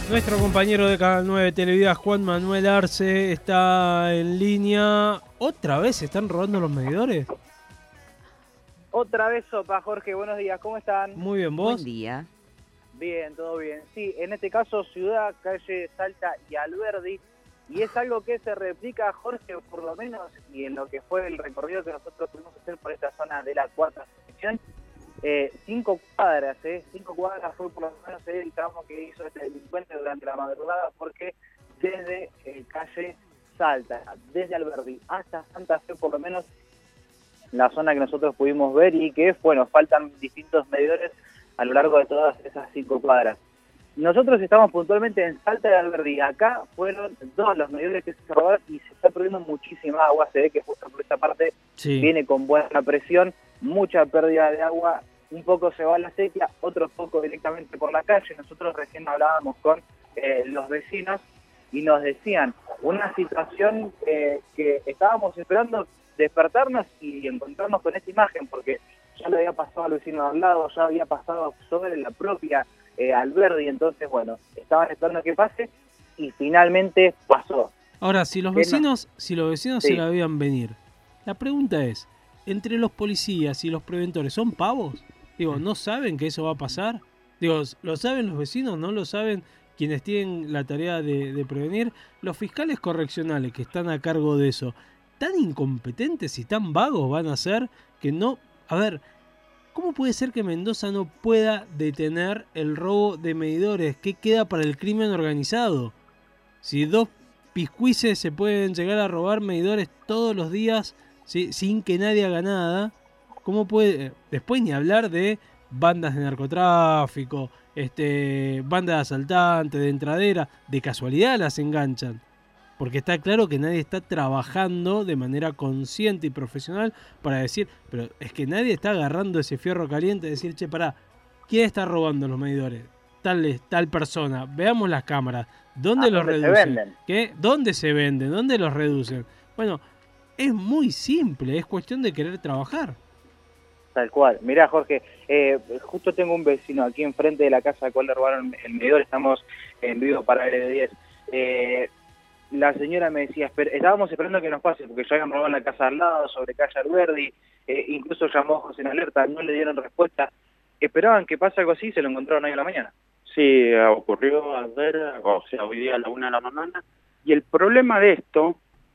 Nuestro compañero de Canal 9 Televida, Juan Manuel Arce, está en línea. ¿Otra vez se están robando los medidores? Otra vez sopa, Jorge, buenos días, ¿cómo están? Muy bien, ¿vos? Buen día. Bien, todo bien. Sí, en este caso Ciudad, Calle Salta y Alberdi, y es algo que se replica, Jorge, por lo menos, y en lo que fue el recorrido que nosotros tuvimos que hacer por esta zona de la cuarta sección, 5 cuadras, 5 cuadras fue por lo menos el tramo que hizo este delincuente durante la madrugada, porque desde Calle Salta, desde Alberdi hasta Santa Fe, por lo menos, la zona que nosotros pudimos ver, y que, bueno, faltan distintos medidores a lo largo de todas esas 5 cuadras. Nosotros estamos puntualmente en Salta de Alberdi. Acá fueron 2 los medidores que se robaron y se está perdiendo muchísima agua. Se ve que justo por esta parte viene con buena presión, mucha pérdida de agua. Un poco se va a la sequía, otro poco directamente por la calle. Nosotros recién hablábamos con los vecinos y nos decían una situación que estábamos esperando despertarnos y encontrarnos con esta imagen, porque ya le había pasado al vecino de al lado, ya había pasado sobre la propia Alberdi. Entonces, bueno, estaban esperando que pase y finalmente pasó. Ahora, si los vecinos se la veían venir, la pregunta es, ¿entre los policías y los preventores son pavos? Digo, ¿no saben que eso va a pasar? Digo, ¿lo saben los vecinos? ¿No lo saben quienes tienen la tarea de prevenir? Los fiscales correccionales que están a cargo de eso, tan incompetentes y tan vagos van a ser que no... A ver, ¿cómo puede ser que Mendoza no pueda detener el robo de medidores? ¿Qué queda para el crimen organizado? Si 2 piscuices se pueden llegar a robar medidores todos los días, ¿sí?, sin que nadie haga nada, ¿cómo puede? Después ni hablar de bandas de narcotráfico, bandas de asaltantes, de entradera, de casualidad las enganchan. Porque está claro que nadie está trabajando de manera consciente y profesional para decir, pero es que nadie está agarrando ese fierro caliente y decir, che, pará, ¿quién está robando los medidores? Tal persona, veamos las cámaras, ¿dónde los reducen? ¿Qué? ¿Dónde se venden? ¿Dónde los reducen? Bueno, es muy simple, es cuestión de querer trabajar. Tal cual. Mirá, Jorge, justo tengo un vecino aquí enfrente de la casa al cual le robaron el medidor, estamos en vivo para LD10. La señora me decía, estábamos esperando que nos pase, porque ya habían robado la casa al lado, sobre calle Alberdi, incluso llamó a José en alerta, no le dieron respuesta. Esperaban que pase algo así y se lo encontraron hoy a la mañana. Sí, ocurrió ayer, o sea, hoy día a la 1 de la mañana, y el problema de esto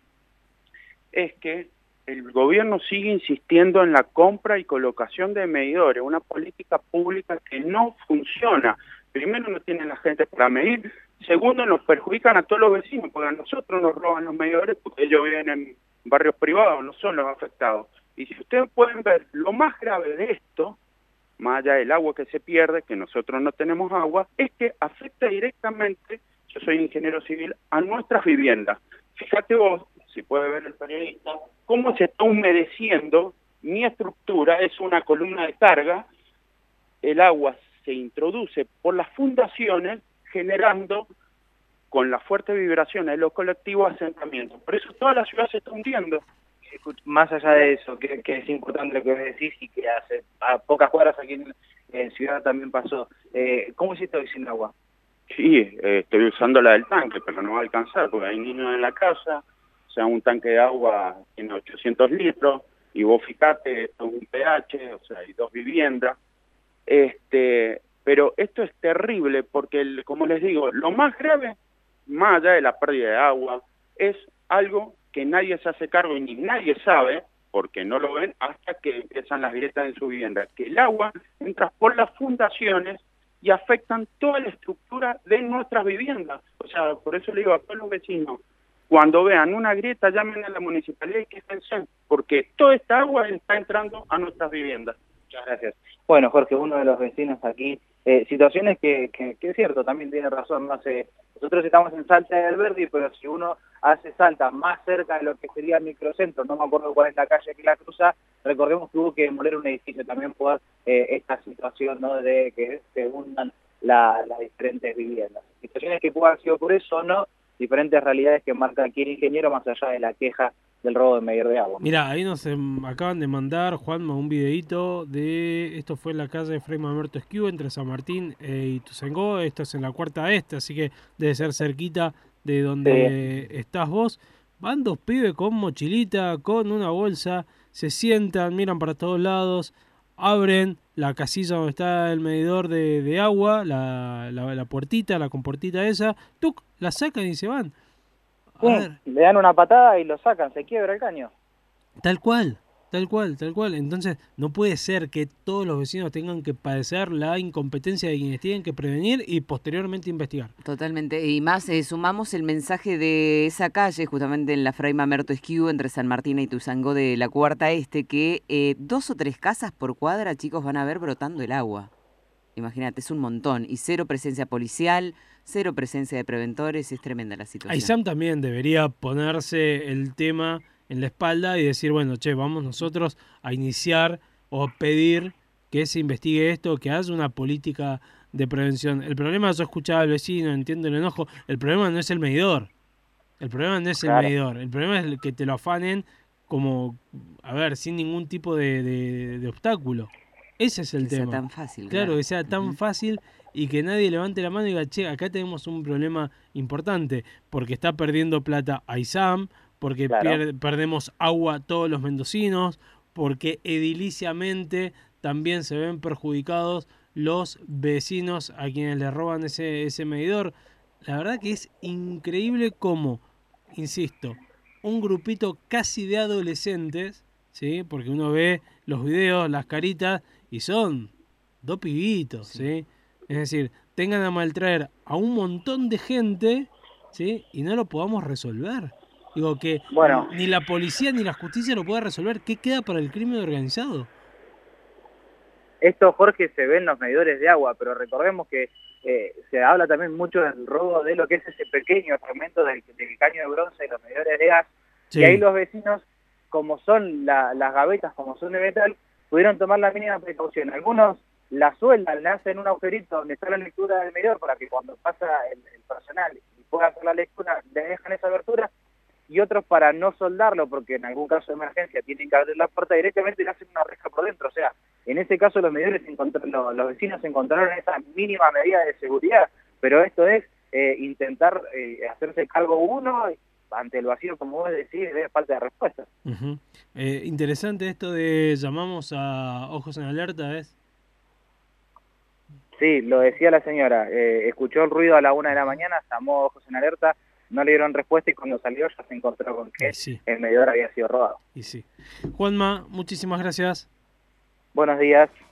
es que el gobierno sigue insistiendo en la compra y colocación de medidores, una política pública que no funciona. Primero, no tienen la gente para medir. Segundo, nos perjudican a todos los vecinos, porque a nosotros nos roban los medidores porque ellos viven en barrios privados, no son los afectados. Y si ustedes pueden ver, lo más grave de esto, más allá del agua que se pierde, que nosotros no tenemos agua, es que afecta directamente, yo soy ingeniero civil, a nuestras viviendas. Fíjate vos, si puede ver el periodista, cómo se está humedeciendo mi estructura, es una columna de carga, el agua se introduce por las fundaciones, generando con las fuertes vibraciones de los colectivos asentamientos. Por eso toda la ciudad se está hundiendo. Más allá de eso, que es importante lo que me decís y que hace a pocas cuadras aquí en Ciudad también pasó. ¿Cómo hiciste hoy sin agua? Sí, estoy usando la del tanque, pero no va a alcanzar porque hay niños en la casa, o sea, un tanque de agua tiene 800 litros, y vos fijate, esto es un pH, o sea, hay 2 viviendas. Pero esto es terrible porque, como les digo, lo más grave, más allá de la pérdida de agua, es algo que nadie se hace cargo y ni nadie sabe, porque no lo ven hasta que empiezan las grietas en su vivienda, que el agua entra por las fundaciones y afectan toda la estructura de nuestras viviendas. O sea, por eso le digo a todos los vecinos, cuando vean una grieta, llamen a la municipalidad y quéjense, porque toda esta agua está entrando a nuestras viviendas. Muchas gracias. Bueno, Jorge, uno de los vecinos aquí, situaciones que es cierto, también tiene razón, no sé, nosotros estamos en Salta de Alberdi, pero si uno hace Salta más cerca de lo que sería el microcentro, no me acuerdo cuál es la calle que la cruza, recordemos que hubo que demoler un edificio también por esta situación, ¿no?, de que se hundan las diferentes viviendas. Situaciones que puedan haber sido por eso o no, diferentes realidades que marca aquí el ingeniero, más allá de la queja del robo de medidor de agua. Mira, ahí nos acaban de mandar, Juanma, un videíto de... Esto fue en la calle Fray Mamerto Esquiu, entre San Martín e Ituzaingó. Esto es en la Cuarta Este, así que debe ser cerquita de donde estás vos. Van dos pibes con mochilita, con una bolsa, se sientan, miran para todos lados, abren la casilla donde está el medidor de agua, la puertita, la compuertita esa, ¡tuc!, la sacan y se van. A ver. Le dan una patada y lo sacan, se quiebra el caño. Tal cual, tal cual, tal cual. Entonces, no puede ser que todos los vecinos tengan que padecer la incompetencia de quienes tienen que prevenir y posteriormente investigar. Totalmente. Y más, sumamos el mensaje de esa calle, justamente en la Fray Mamerto Esquiu, entre San Martín e Ituzaingó de la Cuarta Este, que 2 o 3 casas por cuadra, chicos, van a ver brotando el agua. Imagínate, es un montón. Y 0 presencia policial, 0 presencia de preventores, es tremenda la situación. AISAM también debería ponerse el tema en la espalda y decir, bueno, che, vamos nosotros a iniciar o pedir que se investigue esto, que haya una política de prevención. El problema, yo escuchaba al vecino, entiendo el enojo, el problema no es el medidor. El problema no es el medidor. El problema es que te lo afanen como, a ver, sin ningún tipo de obstáculo. Ese es el tema. Que sea tan fácil. Claro, que sea tan fácil y que nadie levante la mano y diga, che, acá tenemos un problema importante, porque está perdiendo plata AISAM, porque perdemos agua todos los mendocinos, porque ediliciamente también se ven perjudicados los vecinos a quienes les roban ese medidor. La verdad que es increíble cómo, insisto, un grupito casi de adolescentes, ¿sí? Porque uno ve los videos, las caritas, y son 2 pibitos, ¿sí? Es decir, tengan a maltraer a un montón de gente, ¿sí? Y no lo podamos resolver. Digo que ni la policía ni la justicia lo puede resolver. ¿Qué queda para el crimen organizado? Esto, Jorge, se ve en los medidores de agua, pero recordemos que se habla también mucho del robo de lo que es ese pequeño fragmento del caño de bronce y los medidores de gas. Sí. Y ahí los vecinos, como son las gavetas, como son de metal, pudieron tomar la mínima precaución. Algunos la sueldan, le hacen un agujerito donde está la lectura del medidor para que cuando pasa el personal y pueda hacer la lectura, le dejan esa abertura, y otros para no soldarlo, porque en algún caso de emergencia tienen que abrir la puerta directamente y le hacen una reja por dentro. O sea, en ese caso los medidores los vecinos encontraron esa mínima medida de seguridad, pero esto es intentar hacerse cargo uno ante el vacío, como vos decís, de falta de respuesta. Interesante esto de llamamos a Ojos en Alerta, ¿es? Sí, lo decía la señora, escuchó el ruido a la 1 de la mañana, llamó a Ojos en Alerta, no le dieron respuesta y cuando salió ya se encontró con que el medidor había sido robado. Y sí. Juanma, muchísimas gracias. Buenos días.